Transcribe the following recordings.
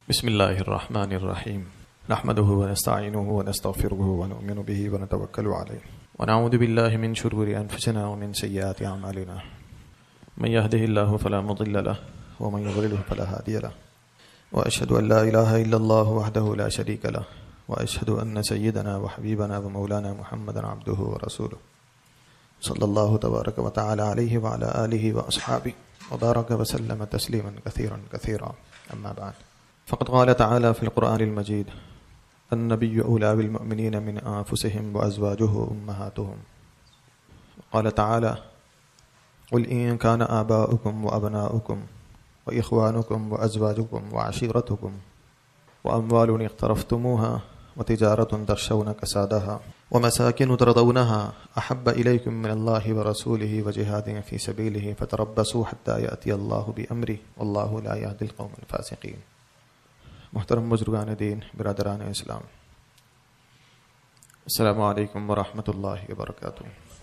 بسم الله الرحمن الرحيم نحمده ونستعينه ونستغفره ونؤمن به ونتوكل عليه ونعوذ بالله من شرور أنفسنا ومن سيئات أعمالنا من يهده الله فلا مضل له ومن يضلله فلا هادي له وأشهد أن لا إله إلا الله وحده لا شريك له وأشهد أن سيدنا وحبيبنا ومولانا محمدا عبده ورسوله صلى الله تبارك وتعالى عليه وعلى آله وأصحابه وبارك وسلم تسليما كثيرا كثيرا أما بعد فقد قال تعالى في القرآن المجيد النبي أولى بالمؤمنين من أنفسهم وأزواجه أمهاتهم قال تعالى قل إن كان آباؤكم وأبناؤكم وإخوانكم وأزواجكم وعشيرتكم وأموال اقترفتموها وتجارة تخشون كسادها ومساكن ترضونها أحب إليكم من الله ورسوله وجهاد في سبيله فتربصوا حتى يأتي الله بأمره والله لا يهدي القوم الفاسقين. محترم بزرگان دین، برادران اسلام، السلام علیکم ورحمۃ اللہ وبرکاتہ۔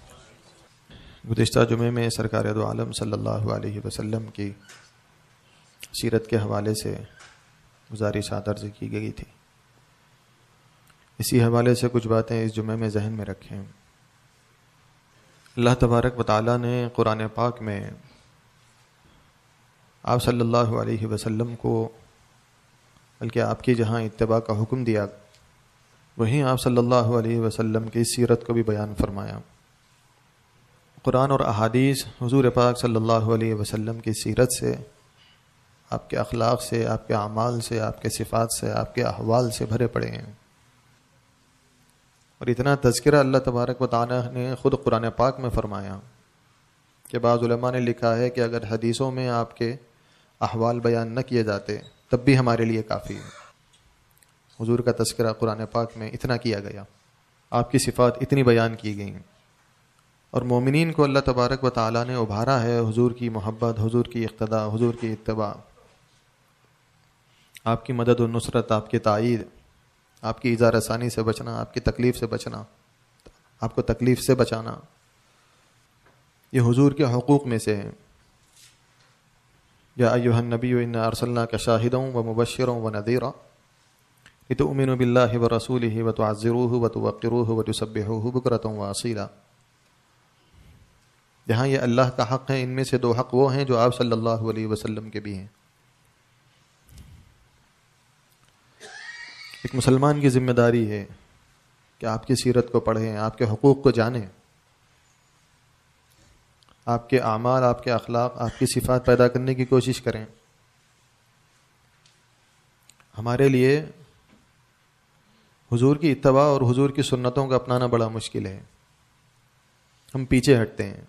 گزشتہ جمعے میں سرکار دو عالم صلی اللہ علیہ وسلم کی سیرت کے حوالے سے گزارش درج کی گئی تھی۔ اسی حوالے سے کچھ باتیں اس جمعے میں ذہن میں رکھیں۔ اللہ تبارک و تعالیٰ نے قرآن پاک میں آپ صلی اللہ علیہ وسلم کو بلکہ آپ کی جہاں اتباع کا حکم دیا، وہیں آپ صلی اللہ علیہ وسلم کی سیرت کو بھی بیان فرمایا۔ قرآن اور احادیث حضور پاک صلی اللہ علیہ وسلم کی سیرت سے، آپ کے اخلاق سے، آپ کے اعمال سے، آپ کے صفات سے، آپ کے احوال سے بھرے پڑے ہیں۔ اور اتنا تذکرہ اللہ تبارک و تعالیٰ نے خود قرآن پاک میں فرمایا کہ بعض علماء نے لکھا ہے کہ اگر حدیثوں میں آپ کے احوال بیان نہ کیے جاتے تب بھی ہمارے لیے کافی ہے۔ حضور کا تذکرہ قرآن پاک میں اتنا کیا گیا، آپ کی صفات اتنی بیان کی گئیں، اور مومنین کو اللہ تبارک و تعالیٰ نے ابھارا ہے حضور کی محبت، حضور کی اقتداء، حضور کی اتباع، آپ کی مدد و نصرت، آپ کی تائید، آپ کی ایذا رسانی سے بچنا، آپ کی تکلیف سے بچنا، آپ کو تکلیف سے بچانا، یہ حضور کے حقوق میں سے ہے۔ یا ایھا النبی انا ارسلناک شاہدا ومبشرا ونذیرا لتؤمنوا باللہ ورسولہ وتعزروہ وتوقروہ وتسبحوہ بکرۃ واصیلا۔ جہاں یہ اللہ کا حق ہے، ان میں سے دو حق وہ ہیں جو آپ صلی اللہ علیہ وسلم کے بھی ہیں۔ ایک مسلمان کی ذمہ داری ہے کہ آپ کی سیرت کو پڑھیں، آپ کے حقوق کو جانیں، آپ کے اعمال، آپ کے اخلاق، آپ کی صفات پیدا کرنے کی کوشش کریں۔ ہمارے لیے حضور کی اتباع اور حضور کی سنتوں کو اپنانا بڑا مشکل ہے، ہم پیچھے ہٹتے ہیں،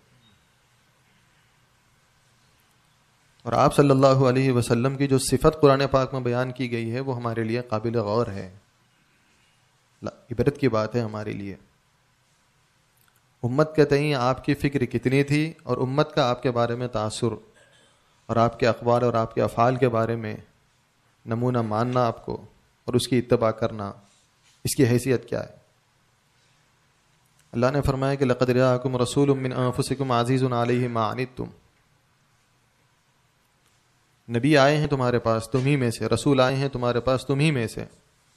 اور آپ صلی اللہ علیہ وسلم کی جو صفت قرآن پاک میں بیان کی گئی ہے وہ ہمارے لیے قابل غور ہے، عبرت کی بات ہے ہمارے لیے۔ امت کے تئیں آپ کی فکر کتنی تھی، اور امت کا آپ کے بارے میں تاثر، اور آپ کے اقوال اور آپ کے افعال کے بارے میں نمونہ ماننا آپ کو اور اس کی اتباع کرنا، اس کی حیثیت کیا ہے۔ اللہ نے فرمایا کہ لقد جاءکم رسول من انفسکم عزیز علیہ ما عنتم، نبی آئے ہیں تمہارے پاس تم ہی میں سے، رسول آئے ہیں تمہارے پاس تم ہی میں سے،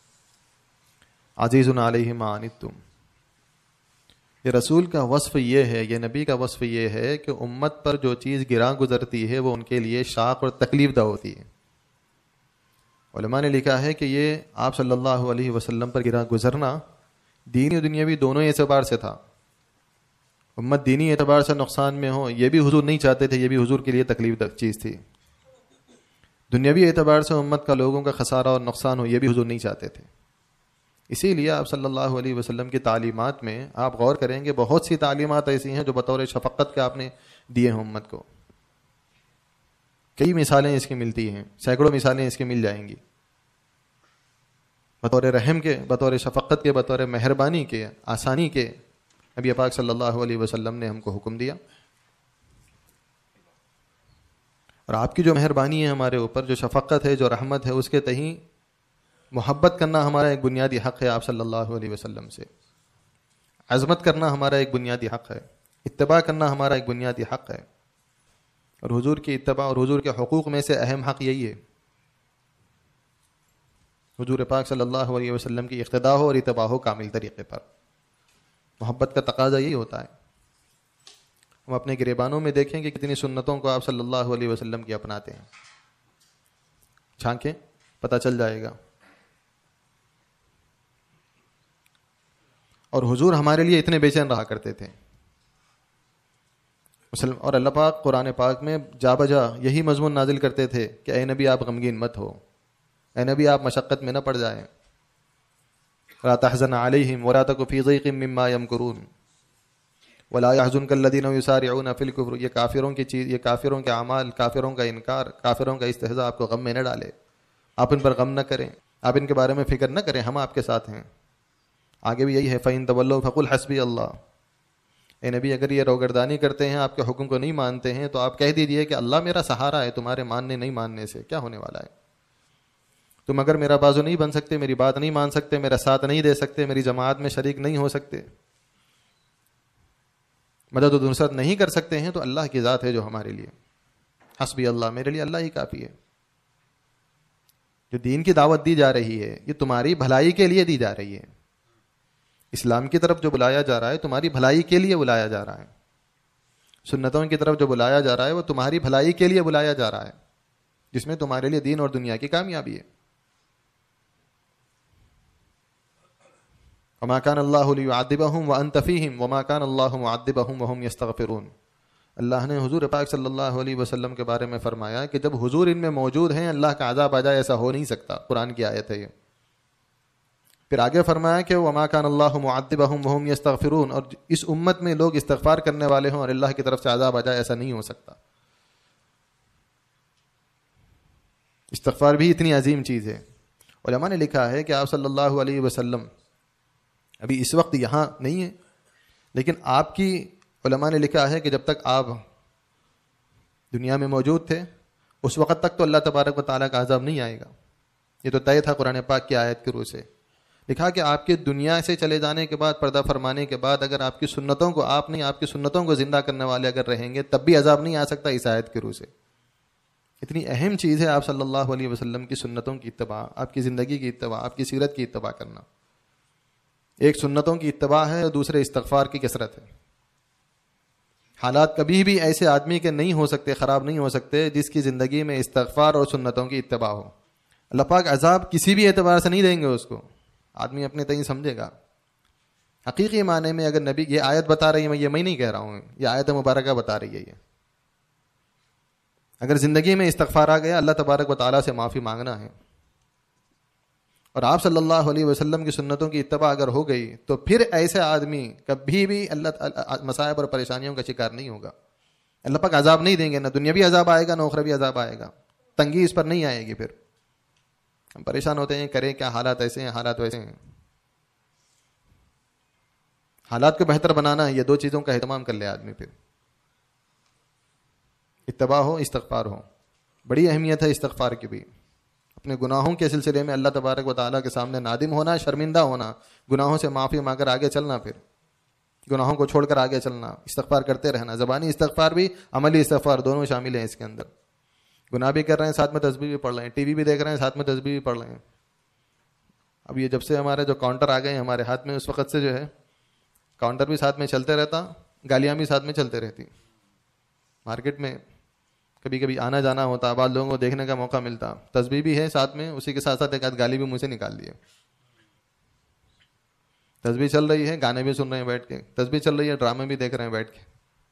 عزیز علیہ ما عنتم۔ یہ رسول کا وصف یہ ہے، یہ نبی کا وصف یہ ہے کہ امت پر جو چیز گراں گزرتی ہے وہ ان کے لیے شاق اور تکلیف دہ ہوتی ہے۔ علماء نے لکھا ہے کہ یہ آپ صلی اللہ علیہ وسلم پر گراں گزرنا دینی و دنیاوی دونوں اعتبار سے تھا۔ امت دینی اعتبار سے نقصان میں ہو یہ بھی حضور نہیں چاہتے تھے، یہ بھی حضور کے لیے تکلیف دہ چیز تھی۔ دنیاوی اعتبار سے امت کا لوگوں کا خسارہ اور نقصان ہو یہ بھی حضور نہیں چاہتے تھے۔ اسی لیے آپ صلی اللہ علیہ وسلم کی تعلیمات میں آپ غور کریں گے، بہت سی تعلیمات ایسی ہیں جو بطور شفقت کے آپ نے دیے ہیں امت کو۔ کئی مثالیں اس کی ملتی ہیں، سینکڑوں مثالیں اس کی مل جائیں گی، بطور رحم کے، بطور شفقت کے، بطور مہربانی کے، آسانی کے نبی پاک صلی اللہ علیہ وسلم نے ہم کو حکم دیا۔ اور آپ کی جو مہربانی ہے ہمارے اوپر، جو شفقت ہے، جو رحمت ہے، اس کے تئیں محبت کرنا ہمارا ایک بنیادی حق ہے آپ صلی اللہ علیہ وسلم سے، عظمت کرنا ہمارا ایک بنیادی حق ہے، اتباع کرنا ہمارا ایک بنیادی حق ہے۔ اور حضور کی اتباع اور حضور کے حقوق میں سے اہم حق یہی ہے۔ حضور پاک صلی اللہ علیہ وسلم کی اقتداء ہو اور اتباع ہو کامل طریقے پر. محبت کا تقاضا یہی ہوتا ہے. ہم اپنے گریبانوں میں دیکھیں کہ کتنی سنتوں کو آپ صلی اللہ علیہ وسلم کی اپناتے ہیں. چھانکیں پتہ چل جائے گا. اور حضور ہمارے لیے اتنے بے چین رہا کرتے تھے. اور اللہ پاک قرآن پاک میں جا بجا یہی مضمون نازل کرتے تھے کہ اے نبی آپ غمگین مت ہو، اے نبی آپ مشقت میں نہ پڑ جائیں. لا تحزن علیہم ولا تک فی ضیق مما یمکرون ولا يحزنک الذین یسارعون فی الکفر. یہ کافروں کی چیز، یہ کافروں کے اعمال، کافروں کا انکار، کافروں کا استہزاء آپ کو غم میں نہ ڈالے. آپ ان پر غم نہ کریں، آپ ان کے بارے میں فکر نہ کریں، ہم آپ کے ساتھ ہیں. آگے بھی یہی ہے فَإِن تَوَلَّوْا فَقُلْ حَسْبِيَ اللَّهُ. اے نبی اگر یہ روگردانی کرتے ہیں، آپ کے حکم کو نہیں مانتے ہیں، تو آپ کہہ دیجئے کہ اللہ میرا سہارا ہے، تمہارے ماننے نہیں ماننے سے کیا ہونے والا ہے. تم اگر میرا بازو نہیں بن سکتے، میری بات نہیں مان سکتے، میرا ساتھ نہیں دے سکتے، میری جماعت میں شریک نہیں ہو سکتے، مدد و نصرت نہیں کر سکتے ہیں، تو اللہ کی ذات ہے جو ہمارے لیے. حسبی اللہ، میرے لیے اللہ ہی کافی ہے. جو دین کی دعوت دی جا رہی ہے یہ تمہاری بھلائی کے لیے دی جا رہی ہے. اسلام کی طرف جو بلایا جا رہا ہے تمہاری بھلائی کے لیے بلایا جا رہا ہے. سنتوں کی طرف جو بلایا جا رہا ہے وہ تمہاری بھلائی کے لیے بلایا جا رہا ہے، جس میں تمہارے لیے دین اور دنیا کی کامیابی ہے. وما كان الله ليعذبهم وانت فيهم وما كان الله معذبهم وهم يستغفرون. اللہ نے حضور پاک صلی اللہ علیہ وسلم کے بارے میں فرمایا کہ جب حضور ان میں موجود ہیں اللہ کا عذاب آ جائے، ایسا ہو نہیں سکتا. قرآن کی آیت ہے یہ. پھر آگے فرمایا کہ وما كان الله معذبهم وهم يستغفرون، اور اس امت میں لوگ استغفار کرنے والے ہوں اور اللہ کی طرف سے عذاب آ جائے، ایسا نہیں ہو سکتا. استغفار بھی اتنی عظیم چیز ہے. علماء نے لکھا ہے کہ آپ صلی اللہ علیہ وسلم ابھی اس وقت یہاں نہیں ہے، لیکن آپ کی علماء نے لکھا ہے کہ جب تک آپ دنیا میں موجود تھے اس وقت تک تو اللہ تبارک و تعالیٰ کا عذاب نہیں آئے گا. یہ تو طے تھا قرآن پاک کی آیت کی روح سے. لکھا کہ آپ کے دنیا سے چلے جانے کے بعد، پردہ فرمانے کے بعد، اگر آپ کی سنتوں کو آپ کی سنتوں کو زندہ کرنے والے اگر رہیں گے تب بھی عذاب نہیں آ سکتا اس آیت کی روح سے. اتنی اہم چیز ہے آپ صلی اللہ علیہ وسلم کی سنتوں کی اتباع، آپ کی زندگی کی اتباع، آپ کی سیرت کی اتباع کرنا. ایک سنتوں کی اتباع ہے اور دوسرے استغفار کی کثرت ہے. حالات کبھی بھی ایسے آدمی کے نہیں ہو سکتے، خراب نہیں ہو سکتے جس کی زندگی میں استغفار اور سنتوں کی اتباع ہو. اللہ پاک عذاب کسی بھی اعتبار سے نہیں دیں گے اس کو. آدمی اپنے تئیں سمجھے گا. حقیقی معنی میں اگر نبی یہ آیت بتا رہی ہے، میں نہیں کہہ رہا ہوں، یہ آیت مبارکہ بتا رہی ہے، یہ اگر زندگی میں استغفار آ گیا، اللہ تبارک و تعالیٰ سے معافی مانگنا ہے، اور آپ صلی اللہ علیہ وسلم کی سنتوں کی اتباع اگر ہو گئی تو پھر ایسے آدمی کبھی بھی اللہ مصائب اور پریشانیوں کا شکار نہیں ہوگا. اللہ پاک عذاب نہیں دیں گے، نہ دنیاوی عذاب آئے گا نہ اخروی عذاب آئے گا. تنگی اس پر نہیں آئے گی. پھر ہم پریشان ہوتے ہیں، کریں کیا، حالات ایسے ہیں، حالات ویسے ہیں. حالات کو بہتر بنانا ہے، یہ دو چیزوں کا اہتمام کر لے آدمی. پھر اتباع ہو، استغفار ہو. بڑی اہمیت ہے استغفار کی بھی. اپنے گناہوں کے سلسلے میں اللہ تبارک و تعالیٰ کے سامنے نادم ہونا، شرمندہ ہونا، گناہوں سے معافی مانگ کر آگے چلنا، پھر گناہوں کو چھوڑ کر آگے چلنا، استغفار کرتے رہنا. زبانی استغفار بھی، عملی استغفار دونوں شامل ہیں اس کے اندر. گناہ بھی کر رہے ہیں، ساتھ میں تسبیح بھی پڑھ رہے ہیں، ٹی وی بھی دیکھ رہے ہیں، ساتھ میں تسبیح بھی پڑھ رہے ہیں. اب یہ جب سے ہمارے جو کاؤنٹر آ گئے ہیں ہمارے ہاتھ میں، اس وقت سے جو ہے کاؤنٹر بھی ساتھ میں چلتے رہتا، گالیاں بھی ساتھ میں چلتے رہتی. مارکیٹ میں کبھی کبھی آنا جانا ہوتا، بعض لوگوں کو دیکھنے کا موقع ملتا، تسبیح بھی ہے ساتھ میں، اسی کے ساتھ ساتھ ایک آدھ گالی بھی منہ سے نکال دیے. تسبیح چل رہی ہے، گانے بھی سن رہے ہیں بیٹھ کے، تسبیح چل رہی ہے، ڈرامے بھی دیکھ رہے ہیں بیٹھ کے.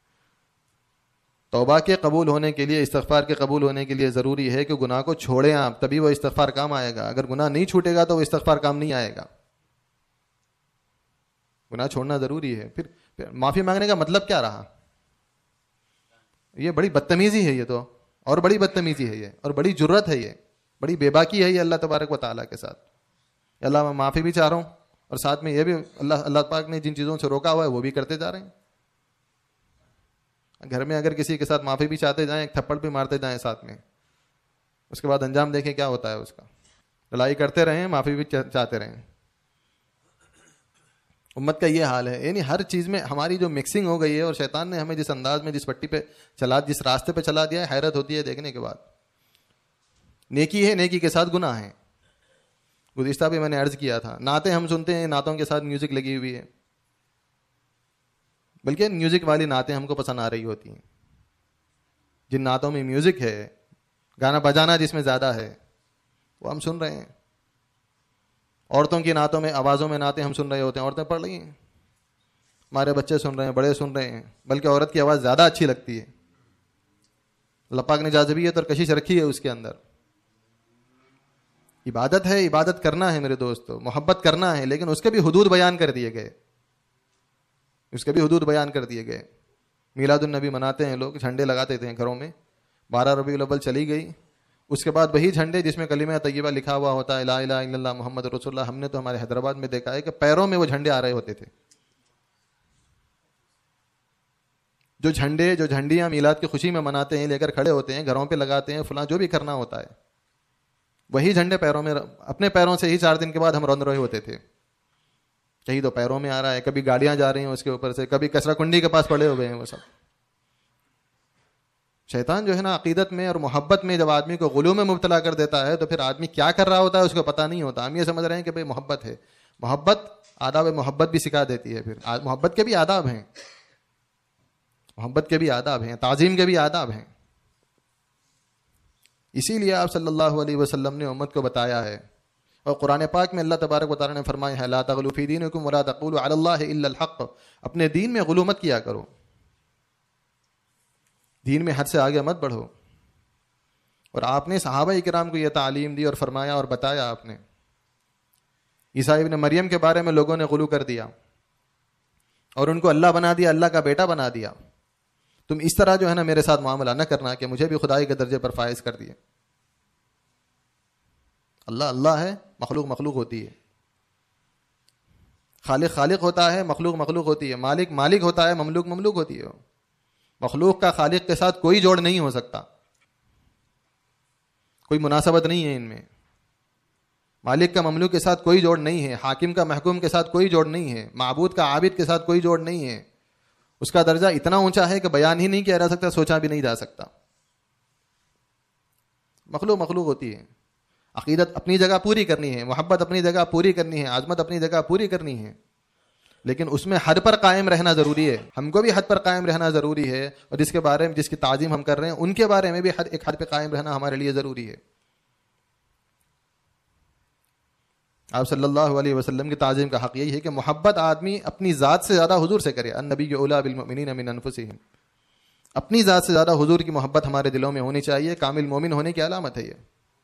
توبہ کے قبول ہونے کے لیے، استغفار کے قبول ہونے کے لیے ضروری ہے کہ گناہ کو چھوڑیں آپ، تبھی وہ استغفار کام آئے گا. اگر گناہ نہیں چھوٹے گا تو وہ استغفار کام نہیں آئے گا. گناہ چھوڑنا ضروری ہے. پھر معافی مانگنے کا مطلب کیا رہا؟ یہ بڑی بدتمیزی ہے، یہ تو اور بڑی بدتمیزی ہے یہ، اور بڑی جرت ہے یہ، بڑی بے باکی ہے یہ اللہ تبارک و تعالیٰ کے ساتھ. اللہ میں معافی بھی چاہ رہا ہوں اور ساتھ میں یہ بھی اللہ پاک نے جن چیزوں سے روکا ہوا ہے وہ بھی کرتے جا رہے ہیں. گھر میں اگر کسی کے ساتھ معافی بھی چاہتے جائیں، ایک تھپڑ بھی مارتے جائیں ساتھ میں، اس کے بعد انجام دیکھیں کیا ہوتا ہے اس کا. لڑائی کرتے رہیں، معافی بھی چاہتے رہیں. امت کا یہ حال ہے. یعنی ہر چیز میں ہماری جو مکسنگ ہو گئی ہے، اور شیطان نے ہمیں جس انداز میں جس پٹی پہ جس راستے پہ چلا دیا ہے، حیرت ہوتی ہے دیکھنے کے بعد. نیکی ہے، نیکی کے ساتھ گناہ ہے، گزشتہ بھی میں نے عرض کیا تھا، نعتیں ہم سنتے ہیں، نعتوں کے ساتھ میوزک لگی ہوئی ہے، بلکہ میوزک والی نعتیں ہم کو پسند آ رہی ہوتی ہیں. جن نعتوں میں میوزک ہے، گانا بجانا جس میں زیادہ ہے، وہ ہم سن رہے ہیں. عورتوں کی نعتوں میں، آوازوں میں نعتیں ہم سن رہے ہوتے ہیں، عورتیں پڑھ رہی ہیں، ہمارے بچے سن رہے ہیں، بڑے سن رہے ہیں، بلکہ عورت کی آواز زیادہ اچھی لگتی ہے. اللہ پاک نے جاذبیت اور کشش رکھی ہے اس کے اندر. عبادت ہے، عبادت کرنا ہے میرے دوستو، محبت کرنا ہے، لیکن اس کے بھی حدود بیان کر دیے گئے، اس کے بھی حدود بیان کر دیے گئے. میلاد النبی مناتے ہیں لوگ، جھنڈے لگاتے تھے گھروں میں، 12 ربیع الاول چلی گئی، اس کے بعد وہی جھنڈے جس میں کلمہ طیبہ لکھا ہوا ہوتا ہے، لا الہ الا اللہ محمد رسول اللہ، ہم نے تو ہمارے حیدرآباد میں دیکھا ہے کہ پیروں میں وہ جھنڈے آ رہے ہوتے تھے. جو جھنڈیاں میلاد کی خوشی میں مناتے ہیں، لے کر کھڑے ہوتے ہیں، گھروں پہ لگاتے ہیں، فلاں جو بھی کرنا ہوتا ہے، وہی جھنڈے پیروں میں، اپنے پیروں سے ہی 4 دن کے بعد ہم روند رہے ہوتے تھے. کہیں تو پیروں میں آ رہا ہے، کبھی گاڑیاں جا رہی ہیں اس کے اوپر سے، کبھی کچرا کنڈی کے پاس پڑے ہوئے ہیں وہ سب. شیطان جو ہے نا، عقیدت میں اور محبت میں جب آدمی کو غلو میں مبتلا کر دیتا ہے تو پھر آدمی کیا کر رہا ہوتا ہے اس کو پتہ نہیں ہوتا. ہم یہ سمجھ رہے ہیں کہ بھئی محبت ہے، محبت آداب محبت بھی سکھا دیتی ہے. پھر محبت کے بھی آداب ہیں، محبت کے بھی آداب ہیں، تعظیم کے بھی آداب ہیں. اسی لیے آپ صلی اللہ علیہ وسلم نے امت کو بتایا ہے، اور قرآن پاک میں اللہ تبارک و تعالیٰ نے فرمایا ہے، لا تغلوا فی دینکم ولا تقولوا علی اللہ الا الحق. اپنے دین میں غلو مت کیا کرو، دین میں حد سے آگے مت بڑھو. اور آپ نے صحابہ کرام کو یہ تعلیم دی اور فرمایا اور بتایا. آپ نے عیسیٰ ابن مریم کے بارے میں لوگوں نے غلو کر دیا اور ان کو اللہ بنا دیا، اللہ کا بیٹا بنا دیا. تم اس طرح جو ہے نا میرے ساتھ معاملہ نہ کرنا کہ مجھے بھی خدائی کے درجے پر فائز کر دیے. اللہ اللہ ہے، مخلوق مخلوق ہوتی ہے. خالق خالق ہوتا ہے، مخلوق مخلوق ہوتی ہے. مالک مالک ہوتا ہے، مملوک مملوک ہوتی ہے. مخلوق کا خالق کے ساتھ کوئی جوڑ نہیں ہو سکتا، کوئی مناسبت نہیں ہے ان میں. مالک کا مملوک کے ساتھ کوئی جوڑ نہیں ہے، حاکم کا محکوم کے ساتھ کوئی جوڑ نہیں ہے، معبود کا عابد کے ساتھ کوئی جوڑ نہیں ہے. اس کا درجہ اتنا اونچا ہے کہ بیان ہی نہیں کیا جا سکتا، سوچا بھی نہیں جا سکتا. مخلوق مخلوق ہوتی ہے. عقیدت اپنی جگہ پوری کرنی ہے، محبت اپنی جگہ پوری کرنی ہے، عظمت اپنی جگہ پوری کرنی ہے، لیکن اس میں حد پر قائم رہنا ضروری ہے. ہم کو بھی حد پر قائم رہنا ضروری ہے، اور جس کے بارے میں جس کی تعظیم ہم کر رہے ہیں ان کے بارے میں بھی ایک حد پہ قائم رہنا ہمارے لیے ضروری ہے. آپ صلی اللہ علیہ وسلم کی تعظیم کا حق یہی ہے کہ محبت آدمی اپنی ذات سے زیادہ حضور سے کرے. النبی اولیٰ بالمؤمنین من انفسہم. اپنی ذات سے زیادہ حضور کی محبت ہمارے دلوں میں ہونی چاہیے. کامل مومن ہونے کی علامت ہے یہ.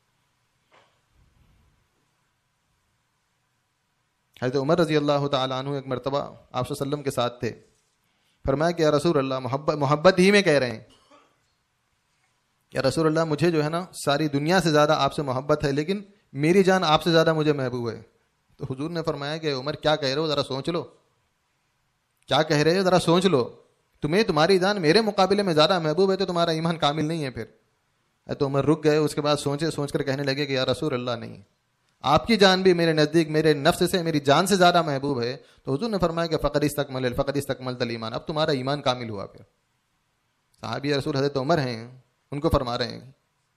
حضرت عمر رضی اللہ تعالیٰ عنہ ایک مرتبہ آپ صلی اللہ علیہ وسلم کے ساتھ تھے. فرمایا کہ یا رسول اللہ، محبت ہی میں کہہ رہے ہیں، یا رسول اللہ مجھے جو ہے نا ساری دنیا سے زیادہ آپ سے محبت ہے، لیکن میری جان آپ سے زیادہ مجھے محبوب ہے. تو حضور نے فرمایا کہ عمر کیا کہہ رہے ہو، ذرا سوچ لو، کیا کہہ رہے ہو ذرا سوچ لو. تمہاری جان میرے مقابلے میں زیادہ محبوب ہے تو تمہارا ایمان کامل نہیں ہے. پھر تو عمر رک گئے. اس کے بعد سوچ کر کہنے لگے کہ یا رسول اللہ، نہیں، آپ کی جان بھی میرے نزدیک میرے نفس سے، میری جان سے زیادہ محبوب ہے. تو حضور نے فرمایا کہ فقد استکملت الایمان، اب تمہارا ایمان کامل ہوا. پھر صحابی رسول حضرت عمر ہیں، ان کو فرما رہے ہیں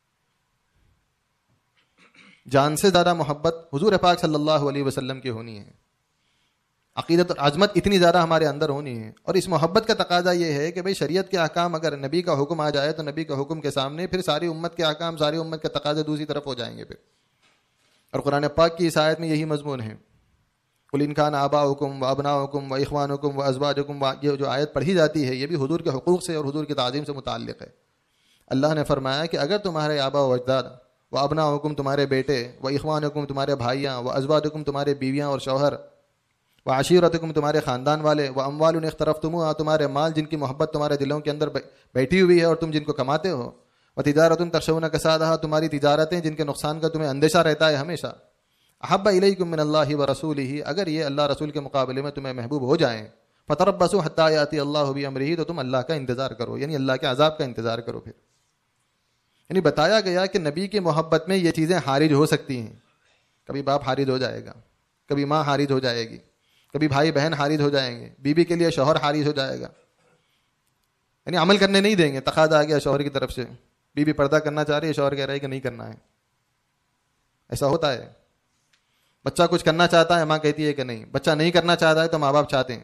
جان سے زیادہ محبت حضور پاک صلی اللہ علیہ وسلم کی ہونی ہے. عقیدت اور عظمت اتنی زیادہ ہمارے اندر ہونی ہے. اور اس محبت کا تقاضا یہ ہے کہ بھئی شریعت کے احکام، اگر نبی کا حکم آ جائے تو نبی کا حکم کے سامنے پھر ساری امت کے احکام، ساری امت کے تقاضے دوسری طرف ہو جائیں گے. پھر اور قرآن پاک کی اس آیت میں یہی مضمون ہے. قل ان کان آباؤکم وابناؤکم واخوانکم وازواجکم، یہ جو آیت پڑھی جاتی ہے یہ بھی حضور کے حقوق سے اور حضور کی تعظیم سے متعلق ہے. اللہ نے فرمایا کہ اگر تمہارے آبا و اجداد، وابناؤکم تمہارے بیٹے، واخوانکم تمہارے بھائیاں، وازواجکم تمہارے بیویاں اور شوہر، وعشیرتکم تمہارے خاندان والے، واموال اقترفتموها تمہارے مال جن کی محبت تمہارے دلوں کے اندر بیٹھی ہوئی ہے اور تم جن کو کماتے ہو، وتجارت تخشون کسادها تمہاری تجارتیں جن کے نقصان کا تمہیں اندیشہ رہتا ہے ہمیشہ، احب الیکم من اللہ ورسولہ، اگر یہ اللہ رسول کے مقابلے میں تمہیں محبوب ہو جائیں، فتربصوا حتی یاتی اللہ بامرہ، تو تم اللہ کا انتظار کرو، یعنی اللہ کے عذاب کا انتظار کرو. پھر یعنی بتایا گیا کہ نبی کی محبت میں یہ چیزیں حارج ہو سکتی ہیں. کبھی باپ حارج ہو جائے گا، کبھی ماں حارج ہو جائے گی، کبھی بھائی بہن حارج ہو جائیں گے، بیوی کے لیے شوہر حارج ہو جائے گا، یعنی عمل کرنے نہیں دیں گے. تقاضا آ گیا شوہر کی طرف سے، بیوی پردہ کرنا چاہ رہی ہے، شوہر کہہ رہا ہے کہ نہیں کرنا ہے. ایسا ہوتا ہے. بچہ کچھ کرنا چاہتا ہے ماں کہتی ہے کہ نہیں، بچہ نہیں کرنا چاہتا ہے تو ماں باپ چاہتے ہیں،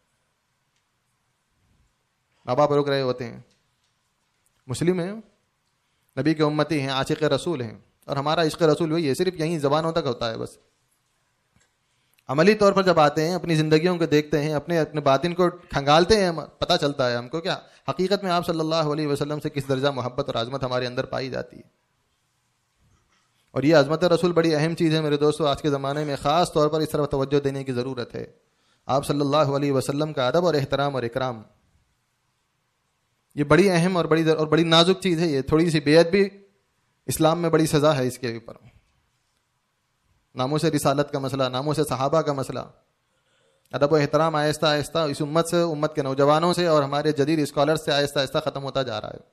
ماں باپ روک رہے ہوتے ہیں۔ مسلم ہیں، نبی کے امتی ہیں، عاشق رسول ہیں، اور ہمارا عشق رسول وہی ہے، صرف یہیں زبانوں تک ہوتا ہے بس۔ عملی طور پر جب آتے ہیں، اپنی زندگیوں کو دیکھتے ہیں، اپنے باطن کو کھنگالتے ہیں، پتہ چلتا ہے ہم کو کیا حقیقت میں آپ صلی اللہ علیہ وسلم سے کس درجہ محبت اور عظمت ہمارے اندر پائی جاتی ہے۔ اور یہ عظمت رسول بڑی اہم چیز ہے میرے دوستو، آج کے زمانے میں خاص طور پر اس طرف توجہ دینے کی ضرورت ہے۔ آپ صلی اللہ علیہ وسلم کا ادب اور احترام اور اکرام، یہ بڑی اہم اور بڑی نازک چیز ہے۔ یہ تھوڑی سی بے ادبی اسلام میں بڑی سزا ہے اس کے اوپر۔ ناموس رسالت کا مسئلہ، ناموس صحابہ کا مسئلہ، ادب و احترام آہستہ آہستہ اس امت سے، امت کے نوجوانوں سے اور ہمارے جدید اسکالر سے آہستہ آہستہ ختم ہوتا جا رہا ہے۔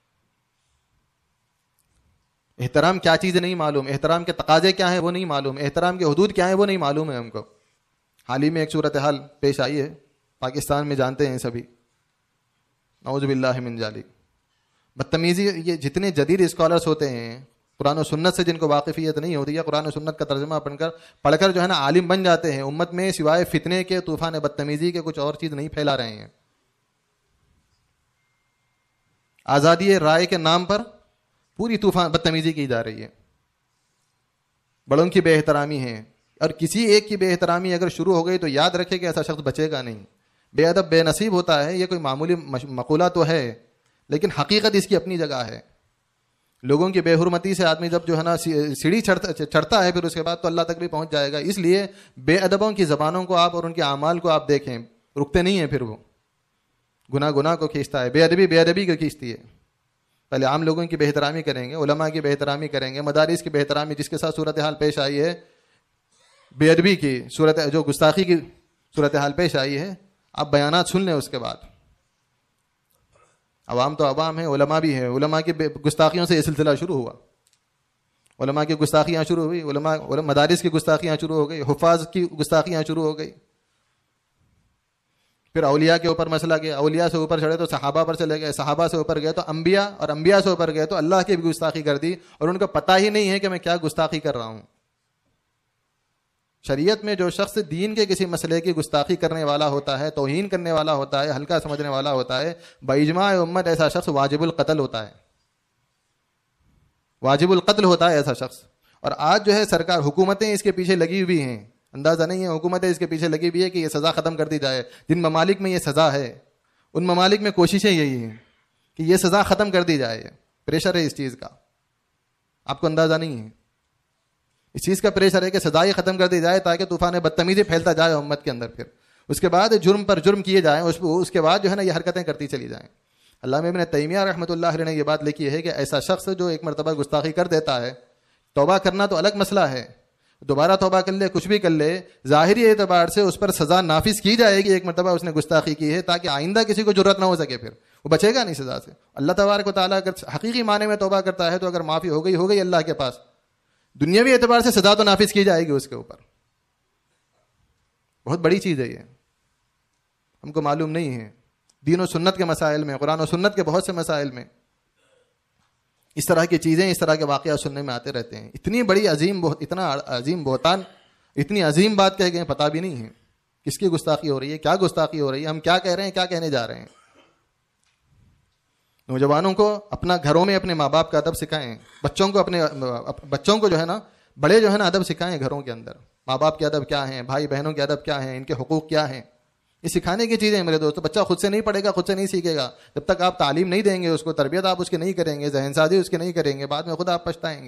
احترام کیا چیز نہیں معلوم، احترام کے تقاضے کیا ہیں وہ نہیں معلوم، احترام کے حدود کیا ہیں وہ نہیں معلوم ہے ہم کو۔ حال ہی میں ایک صورتحال پیش آئی ہے پاکستان میں، جانتے ہیں سبھی، نعوذ باللہ من ذالک، بدتمیزی۔ یہ جتنے جدید اسکالرس ہوتے ہیں، قرآن و سنت سے جن کو واقفیت نہیں ہوتی ہے، قرآن و سنت کا ترجمہ پڑھ کر جو ہے نا عالم بن جاتے ہیں، امت میں سوائے فتنے کے، طوفان بدتمیزی کے کچھ اور چیز نہیں پھیلا رہے ہیں۔ آزادی رائے کے نام پر پوری طوفان بدتمیزی کی جا رہی ہے، بڑوں کی بے احترامی ہے، اور کسی ایک کی بے احترامی اگر شروع ہو گئی تو یاد رکھے کہ ایسا شخص بچے گا نہیں۔ بے ادب بے نصیب ہوتا ہے، یہ کوئی معمولی مقولہ تو ہے، لیکن حقیقت اس کی اپنی جگہ ہے۔ لوگوں کی بے حرمتی سے آدمی جب جو ہے نا سیڑھی چڑھتا ہے، پھر اس کے بعد تو اللہ تک بھی پہنچ جائے گا۔ اس لیے بے ادبوں کی زبانوں کو آپ اور ان کے اعمال کو آپ دیکھیں، رکتے نہیں ہیں، پھر وہ گناہ کو کھینچتا ہے، بے ادبی کو کھینچتی ہے۔ پہلے عام لوگوں کی بے احترامی کریں گے، علماء کی بے احترامی کریں گے، مدارس کی بے احترامی، جس کے ساتھ صورتحال پیش آئی ہے، بے ادبی کی صورت، جو گستاخی کی صورتحال پیش آئی ہے، آپ بیانات سن لیں۔ اس کے بعد عوام تو عوام ہے، علماء بھی ہیں، علماء کی گستاخیوں سے یہ سلسلہ شروع ہوا، علماء کی گستاخیاں شروع ہوئی، علماء مدارس کی گستاخیاں شروع ہو گئی، حفاظ کی گستاخیاں شروع ہو گئی، پھر اولیاء کے اوپر مسئلہ گیا، اولیاء سے اوپر چڑھے تو صحابہ پر چلے گئے، صحابہ سے اوپر گئے تو انبیاء، اور انبیاء سے اوپر گئے تو اللہ کی بھی گستاخی کر دی، اور ان کو پتہ ہی نہیں ہے کہ میں کیا گستاخی کر رہا ہوں۔ شریعت میں جو شخص دین کے کسی مسئلے کی گستاخی کرنے والا ہوتا ہے، توہین کرنے والا ہوتا ہے، ہلکا سمجھنے والا ہوتا ہے، باجماع امت ایسا شخص واجب القتل ہوتا ہے، واجب القتل ہوتا ہے ایسا شخص۔ اور آج جو ہے سرکار، حکومتیں اس کے پیچھے لگی ہوئی ہیں، اندازہ نہیں ہے، حکومتیں اس کے پیچھے لگی ہوئی ہے کہ یہ سزا ختم کر دی جائے۔ جن ممالک میں یہ سزا ہے، ان ممالک میں کوششیں یہی ہیں کہ یہ سزا ختم کر دی جائے، پریشر ہے اس چیز کا، آپ کو اندازہ نہیں ہے، اس چیز کا پریشر ہے کہ سزائیں ختم کر دی جائے تاکہ طوفان بدتمیزی پھیلتا جائے امت کے اندر، پھر اس کے بعد جرم پر جرم کیے جائیں، اس کے بعد جو ہے نا یہ حرکتیں کرتی چلی جائیں۔ علامہ ابن تیمیہ رحمۃ اللہ علیہ نے یہ بات لکھی ہے کہ ایسا شخص جو ایک مرتبہ گستاخی کر دیتا ہے، توبہ کرنا تو الگ مسئلہ ہے، دوبارہ توبہ کر لے، کچھ بھی کر لے، ظاہری اعتبار سے اس پر سزا نافذ کی جائے گی، ایک مرتبہ اس نے گستاخی کی ہے، تاکہ آئندہ کسی کو جرأت نہ ہو سکے، پھر وہ بچے گا نہیں سزا سے۔ اللہ تبارک و تعالیٰ اگر حقیقی معنی میں توبہ کرتا ہے تو اگر معافی ہو گئی اللہ کے پاس، دنیاوی اعتبار سے سزا تو نافذ کی جائے گی اس کے اوپر۔ بہت بڑی چیز ہے یہ، ہم کو معلوم نہیں ہے۔ دین و سنت کے مسائل میں، قرآن و سنت کے بہت سے مسائل میں اس طرح کی چیزیں، اس طرح کے واقعات سننے میں آتے رہتے ہیں۔ اتنی بڑی اتنا عظیم بہتان، اتنی عظیم بات کہہ گئے، پتہ بھی نہیں ہے کس کی گستاخی ہو رہی ہے، کیا گستاخی ہو رہی ہے، ہم کیا کہہ رہے ہیں، کیا کہنے جا رہے ہیں۔ نوجوانوں کو اپنا گھروں میں اپنے ماں باپ کا ادب سکھائیں، بچوں کو جو ہے نا، بڑے جو ہے نا ادب سکھائیں گھروں کے اندر، ماں باپ کے ادب کیا ہیں، بھائی بہنوں کے ادب کیا ہیں، ان کے حقوق کیا ہیں، یہ سکھانے کی چیزیں ہیں میرے دوستو۔ بچہ خود سے نہیں پڑھے گا، خود سے نہیں سیکھے گا، جب تک آپ تعلیم نہیں دیں گے اس کو، تربیت آپ اس کی نہیں کریں گے، ذہن سازی اس کی نہیں کریں گے، بعد میں خود آپ پچھتائیں گے۔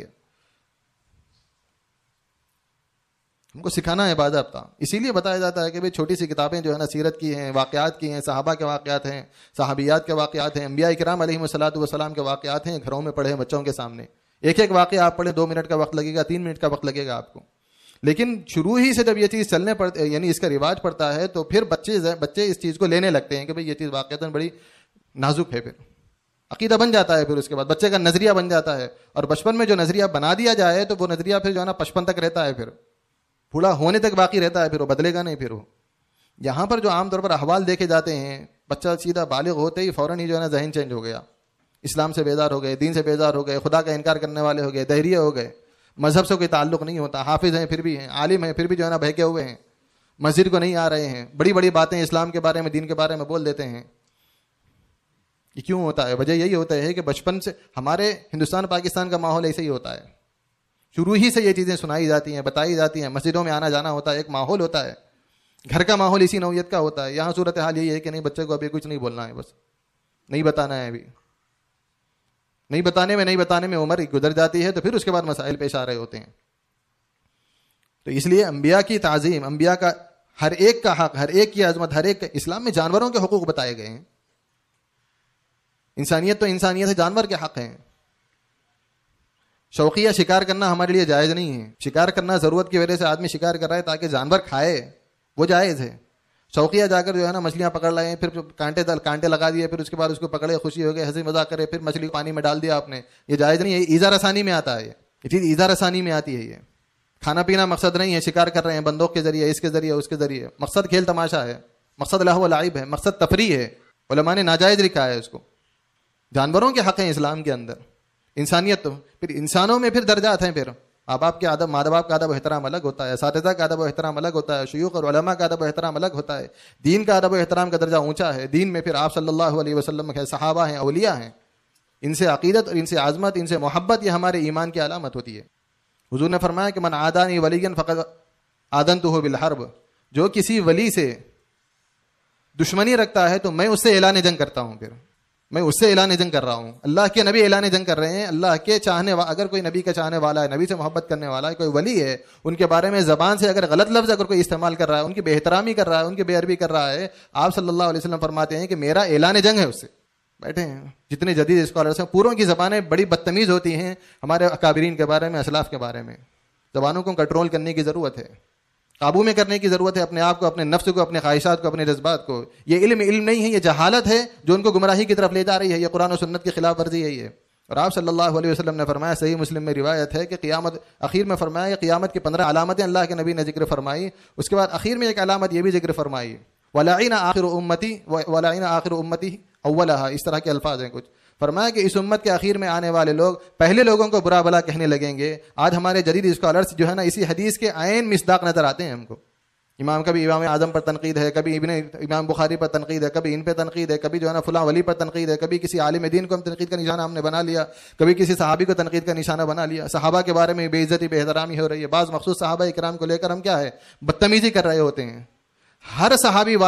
ہم کو سکھانا ہے باضابطہ، اسی لیے بتایا جاتا ہے کہ بھئی چھوٹی سی کتابیں جو ہے نا سیرت کی ہیں، واقعات کی ہیں، صحابہ کے واقعات ہیں، صحابیات کے واقعات ہیں، انبیاء کرام علیہم الصلوۃ والسلام کے واقعات ہیں، گھروں میں پڑھیں بچوں کے سامنے۔ ایک ایک واقعہ آپ پڑھیں، 2 منٹ کا وقت لگے گا، 3 منٹ کا وقت لگے گا آپ کو، لیکن شروع ہی سے جب یہ چیز چلنے پڑتی، یعنی اس کا رواج پڑتا ہے، تو پھر بچے اس چیز کو لینے لگتے ہیں کہ بھئی یہ چیز واقعتاً بڑی نازک ہے، پھر عقیدہ بن جاتا ہے، پھر اس کے بعد بچے کا نظریہ بن جاتا ہے، اور بچپن میں جو نظریہ بنا دیا جائے تو وہ نظریہ پھر جو ہے نا بچپن تک رہتا ہے، پھر بوڑھا ہونے تک باقی رہتا ہے، پھر وہ بدلے گا نہیں۔ پھر وہ یہاں پر جو عام طور پر احوال دیکھے جاتے ہیں، بچہ سیدھا بالغ ہوتے ہی فوراً ہی جو ہے نا ذہن چینج ہو گیا، اسلام سے بیزار ہو گئے، دین سے بیزار ہو گئے، خدا کا انکار کرنے والے ہو گئے، دہریہ ہو گئے، مذہب سے کوئی تعلق نہیں ہوتا، حافظ ہیں پھر بھی ہیں، عالم ہیں پھر بھی جو ہے نا بہکے ہوئے ہیں، مسجد کو نہیں آ رہے ہیں، بڑی بڑی باتیں اسلام کے بارے میں دین کے بارے میں بول دیتے ہیں. یہ کیوں ہوتا ہے؟ وجہ یہی ہوتا ہے کہ بچپن سے ہمارے ہندوستان پاکستان کا ماحول ایسے ہی ہوتا ہے. شروع ہی سے یہ چیزیں سنائی جاتی ہیں، بتائی جاتی ہیں، مسجدوں میں آنا جانا ہوتا ہے، ایک ماحول ہوتا ہے، گھر کا ماحول اسی نوعیت کا ہوتا ہے. یہاں صورتحال یہی ہے کہ نہیں، بچے کو ابھی کچھ نہیں بولنا ہے، بس نہیں بتانا ہے. ابھی نہیں بتانے میں عمر گزر جاتی ہے، تو پھر اس کے بعد مسائل پیش آ رہے ہوتے ہیں. تو اس لیے انبیاء کی تعظیم، انبیاء کا ہر ایک کا حق، ہر ایک کی عظمت، ہر ایک اسلام میں جانوروں کے حقوق بتائے گئے ہیں. انسانیت تو انسانیت ہے، جانور کے حق ہیں. شوقیہ شکار کرنا ہمارے لیے جائز نہیں ہے. شکار کرنا ضرورت کی وجہ سے آدمی شکار کر رہا ہے تاکہ جانور کھائے، وہ جائز ہے. شوقیہ جا کر جو ہے نا مچھلیاں پکڑ لائے، پھر کانٹے لگا دیے، پھر اس کے بعد اس کو پکڑے، خوشی ہو گئی، ہنسی مذاق کرے، پھر مچھلی پانی میں ڈال دیا آپ نے، یہ جائز نہیں ہے. ایذا رسانی میں آتا ہے، یہ چیز ایذا رسانی میں آتی ہے. یہ کھانا پینا مقصد نہیں ہے. شکار کر رہے ہیں بندوق کے ذریعے، اس کے ذریعے، اس کے ذریعے، مقصد کھیل تماشا ہے، مقصد لہو و لعب ہے، مقصد تفریح ہے. علماء نے ناجائز لکھا ہے اس کو. جانوروں کے حق ہیں اسلام کے اندر. انسانیت تو پھر انسانوں میں پھر درجات ہیں. پھر ماں باپ کے ادب، ماں باپ کا ادب و احترام الگ ہوتا ہے، اساتذہ کا ادب و احترام الگ ہوتا ہے، شیوخ اور علماء کا ادب و احترام الگ ہوتا ہے. دین کا ادب و احترام کا درجہ اونچا ہے. دین میں پھر آپ صلی اللہ علیہ وسلم کے صحابہ ہیں، اولیاء ہیں، ان سے عقیدت اور ان سے عظمت، ان سے محبت، یہ ہمارے ایمان کی علامت ہوتی ہے. حضور نے فرمایا کہ من عادانی ولیا فقد آذنتہ بالحرب، جو کسی ولی سے دشمنی رکھتا ہے تو میں اس سے اعلان جنگ کرتا ہوں. پھر میں اس سے اعلان جنگ کر رہا ہوں. اللہ کے نبی اعلان جنگ کر رہے ہیں. اللہ کے چاہنے اگر کوئی نبی کا چاہنے والا ہے، نبی سے محبت کرنے والا ہے، کوئی ولی ہے، ان کے بارے میں زبان سے اگر غلط لفظ اگر کوئی استعمال کر رہا ہے، ان کی بے احترامی کر رہا ہے، ان کی بے عربی کر رہا ہے، آپ صلی اللہ علیہ وسلم فرماتے ہیں کہ میرا اعلان جنگ ہے اس سے. بیٹھے ہیں جتنے جدید اسکالرس ہیں، پوروں کی زبانیں بڑی بدتمیز ہوتی ہیں ہمارے اکابرین کے بارے میں، اسلاف کے بارے میں. زبانوں کو کنٹرول کرنے کی ضرورت ہے، قابو میں کرنے کی ضرورت ہے، اپنے آپ کو، اپنے نفس کو، اپنے خواہشات کو، اپنے جذبات کو. یہ علم نہیں ہے، یہ جہالت ہے جو ان کو گمراہی کی طرف لے جا رہی ہے. یہ قرآن و سنت کی خلاف ورزی ہے یہ. اور آپ صلی اللہ علیہ وسلم نے فرمایا، صحیح مسلم میں روایت ہے کہ قیامت آخر میں فرمایا کہ قیامت کی 15 علامتیں اللہ کے نبی نے ذکر فرمائی. اس کے بعد آخر میں ایک علامت یہ بھی ذکر فرمائی، وَلَعِنَ آخِرُ أُمَّتِي أَوَّلَهَا، اس طرح کے الفاظ ہیں کچھ. فرمایا کہ اس امت کے اخیر میں آنے والے لوگ پہلے لوگوں کو برا بلا کہنے لگیں گے. آج ہمارے جدید اسکالرس جو ہے نا اسی حدیث کے عین مصداق نظر آتے ہیں ہم کو. کبھی امام اعظم پر تنقید ہے، کبھی امام بخاری پر تنقید ہے، کبھی ان پہ تنقید ہے، کبھی جو ہے نا فلاں ولی پر تنقید ہے، کبھی کسی عالم دین کو ہم تنقید کا نشانہ ہم نے بنا لیا، کبھی کسی صحابی کو تنقید کا نشانہ بنا لیا. صحابہ کے بارے میں بے عزتی، بے احترامی ہو رہی ہے. بعض مخصوص صحابہ اکرام کو لے کر ہم کیا ہے، بدتمیزی کر رہے ہوتے ہیں. ہر صحابی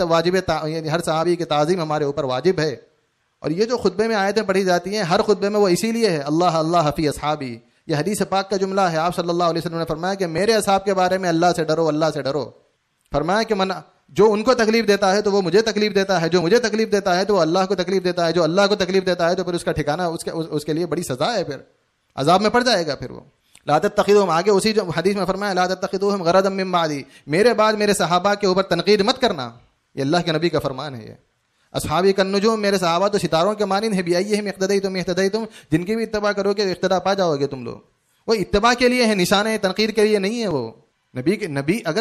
ہر صحابی کی تعظیم ہمارے اوپر واجب ہے. اور یہ جو خطبے میں آیتیں پڑھی جاتی ہیں ہر خطبے میں، وہ اسی لیے ہے اللہ اللہ فی اصحابی. یہ حدیث پاک کا جملہ ہے. آپ صلی اللہ علیہ وسلم نے فرمایا کہ میرے اصحاب کے بارے میں اللہ سے ڈرو، اللہ سے ڈرو. فرمایا کہ جو ان کو تکلیف دیتا ہے تو وہ مجھے تکلیف دیتا ہے، جو مجھے تکلیف دیتا ہے تو وہ اللہ کو تکلیف دیتا ہے، جو اللہ کو تکلیف دیتا ہے تو پھر اس کا ٹھکانہ اس کے لیے بڑی سزا ہے، پھر عذاب میں پڑ جائے گا. پھر وہ لا تتخذوہم، آگے اسی جو حدیث میں فرمایا لا تتخذوہم غرضا من بعدی، میرے بعد میرے صحابہ کے اوپر تنقید مت کرنا. یہ اللہ کے نبی کا فرمان ہے. یہ اصحابی کالنجوم، میرے صحابہ تو ستاروں کے مانند ہیں. بیئیہم اقتدیتم، جن کی بھی اتباع کرو گے اقتداء پا جاؤ گے تم لوگ. وہ اتباع کے لیے ہے، نشان ہے، تنقید کے لیے نہیں ہے. وہ نبی اگر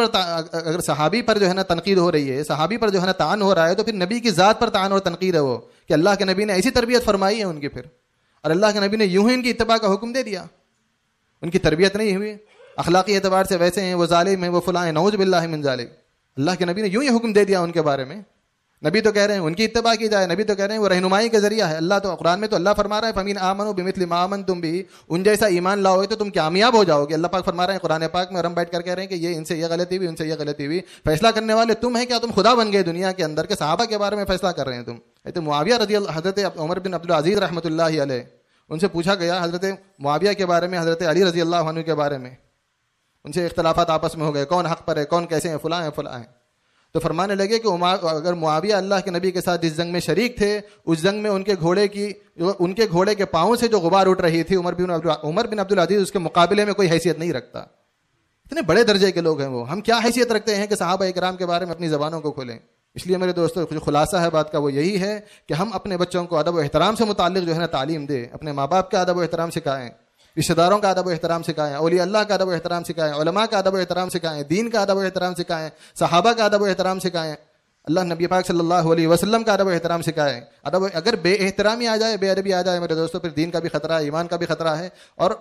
صحابی پر جو ہے نا تنقید ہو رہی ہے، صحابی پر جو ہے نا طعن ہو رہا ہے، تو پھر نبی کی ذات پر طعن اور تنقید ہے. وہ کہ اللہ کے نبی نے ایسی تربیت فرمائی ہے ان کی، پھر اور اللہ کے نبی نے یوں ہی ان کی اتباع کا حکم دے دیا. ان کی تربیت نہیں ہوئی، اخلاقی اعتبار سے ویسے ہیں، وہ ظالم ہیں، وہ فلاں ہیں، نعوذ باللہ من ذالک. اللہ کے نبی نے یوں ہی حکم دے دیا ان کے بارے میں. نبی تو کہہ رہے ہیں ان کی اتباع کی جائے، نبی تو کہہ رہے ہیں وہ رہنمائی کے ذریعہ ہے. اللہ تو قرآن میں تو اللہ فرما رہا ہے فَمِنْ آمَنُوا بِمِثْلِ مَا آمَنْتُمْ بِهِ، ان جیسا ایمان لاؤ گے تو تم کامیاب ہو جاؤ گے. اللہ پاک فرما رہے ہیں قرآن پاک میں، اور ہم بیٹھ کر کہہ رہے ہیں کہ یہ ان سے یہ غلطی ہوئی، ان سے یہ غلطی ہوئی. فیصلہ کرنے والے تم ہیں. کیا تم خدا بن گئے دنیا کے اندر کے صحابہ کے بارے میں فیصلہ کر رہے ہیں تم؟ تو معاویہ رضی اللہ، حضرت عمر بن عبدالعزیز رحمۃ اللہ علیہ، ان سے پوچھا گیا حضرت معاویہ کے بارے میں، حضرت علی رضی اللہ عنہ کے بارے میں. ان سے اختلافات آپس میں ہو گئے، کون حق پر ہے، کون کیسے ہیں، فلاں ہیں فلاں ہیں. تو فرمانے لگے کہ اگر معاویہ اللہ کے نبی کے ساتھ جس جنگ میں شریک تھے، اس جنگ میں ان کے گھوڑے کے پاؤں سے جو غبار اٹھ رہی تھی، عمر بن عبدالعزیز اس کے مقابلے میں کوئی حیثیت نہیں رکھتا. اتنے بڑے درجے کے لوگ ہیں وہ. ہم کیا حیثیت رکھتے ہیں کہ صحابہ اکرام کے بارے میں اپنی زبانوں کو کھولیں. اس لیے میرے دوستوں جو خلاصہ ہے بات کا وہ یہی ہے کہ ہم اپنے بچوں کو ادب و احترام سے متعلق جو ہے نا تعلیم دیں. اپنے ماں باپ کا ادب و احترام سکھائیں، رشتہ داروں کا ادب و احترام سکھائیں، اولیاء اللہ کا ادب و احترام سکھائیں، علماء کا ادب و احترام سکھائیں، دین کا ادب و احترام سکھائیں، صحابہ کا ادب و احترام سکھائیں، اللہ نبی پاک صلی اللہ علیہ وسلم کا ادب و احترام سکھائیں. اگر بے احترامی آ جائے، بے ادبی آ جائے میرے دوستوں، پھر دین کا بھی خطرہ ہے، ایمان کا بھی خطرہ ہے. اور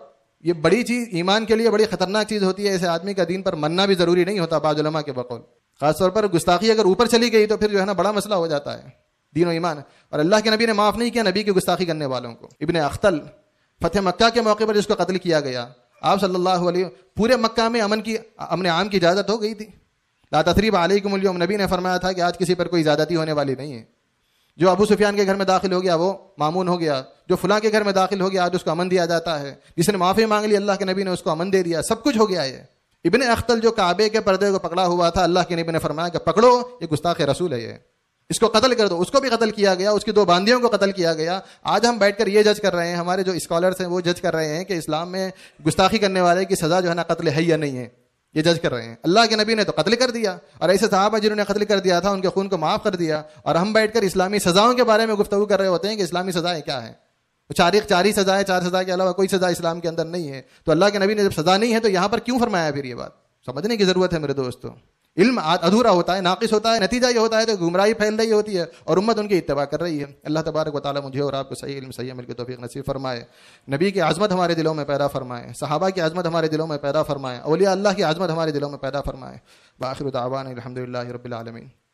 یہ بڑی چیز ایمان کے لیے بڑی خطرناک چیز ہوتی ہے. ایسے آدمی کا دین پر مننا بھی ضروری نہیں ہوتا بعض علماء کے بقول. خاص طور پر گستاخی اگر اوپر چلی گئی تو پھر جو ہے نا بڑا مسئلہ ہو جاتا ہے دین و ایمان. اور اللہ کے نبی نے معاف نہیں کیا نبی کی گستاخی کرنے والوں کو. ابن اختل فتح مکہ کے موقع پر جس کو قتل کیا گیا, آپ صلی اللہ علیہ پورے مکہ میں امن عام کی اجازت ہو گئی تھی. لا تثریب علیکم اليوم, نبی نے فرمایا تھا کہ آج کسی پر کوئی زیادتی ہونے والی نہیں ہے. جو ابو سفیان کے گھر میں داخل ہو گیا وہ مامون ہو گیا, جو فلاں کے گھر میں داخل ہو گیا آج اس کو امن دیا جاتا ہے, جس نے معافی مانگ لی اللہ کے نبی نے اس کو امن دے دیا, سب کچھ ہو گیا. یہ ابن اختل جو کعبے کے پردے کو پکڑا ہوا تھا, اللہ کے نبی نے فرمایا کہ پکڑو, یہ گستاخ رسول ہے, یہ اس کو قتل کر دو. اس کو بھی قتل کیا گیا, اس کی 2 باندیوں کو قتل کیا گیا. آج ہم بیٹھ کر یہ جج کر رہے ہیں, ہمارے جو اسکالرس ہیں وہ جج کر رہے ہیں کہ اسلام میں گستاخی کرنے والے کی سزا جو ہے نا قتل ہے یا نہیں ہے, یہ جج کر رہے ہیں. اللہ کے نبی نے تو قتل کر دیا, اور ایسے صحابہ جنہوں نے قتل کر دیا تھا ان کے خون کو معاف کر دیا, اور ہم بیٹھ کر اسلامی سزاؤں کے بارے میں گفتگو کر رہے ہوتے ہیں کہ اسلامی سزائیں کیا ہیں. 4 سزائیں, 4 سزا کے علاوہ کوئی سزا اسلام کے اندر نہیں ہے. تو اللہ کے نبی نے جب سزا نہیں ہے تو یہاں پر کیوں فرمایا؟ پھر یہ بات سمجھنے کی ضرورت ہے میرے دوستوں. علم ادھورا ہوتا ہے, ناقص ہوتا ہے, نتیجہ یہ ہوتا ہے تو گمراہی پھیل رہی ہوتی ہے اور امت ان کی اتباع کر رہی ہے. اللہ تبارک و تعالیٰ مجھے اور آپ کو صحیح علم صحیح عمل کی توفیق نصیب فرمائے. نبی کی عظمت ہمارے دلوں میں پیدا فرمائے, صحابہ کی عظمت ہمارے دلوں میں پیدا فرمائے, اولیاء اللہ کی عظمت ہمارے دلوں میں پیدا فرمائے. وآخر دعوانا الحمدللہ رب العالمین.